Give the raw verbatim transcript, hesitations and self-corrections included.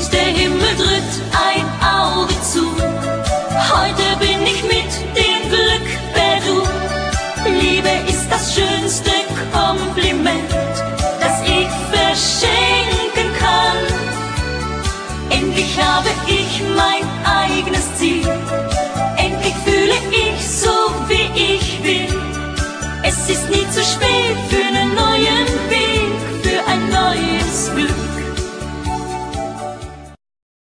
und der Himmel drückt ein Auge zu. Heute bin ich mit dem Glück beruht. Liebe ist das schönste Kompliment, das ich verschenken kann. Endlich habe ich mein eigenes Ziel. Endlich fühle ich so, wie ich will. Es ist nie zu spät für eine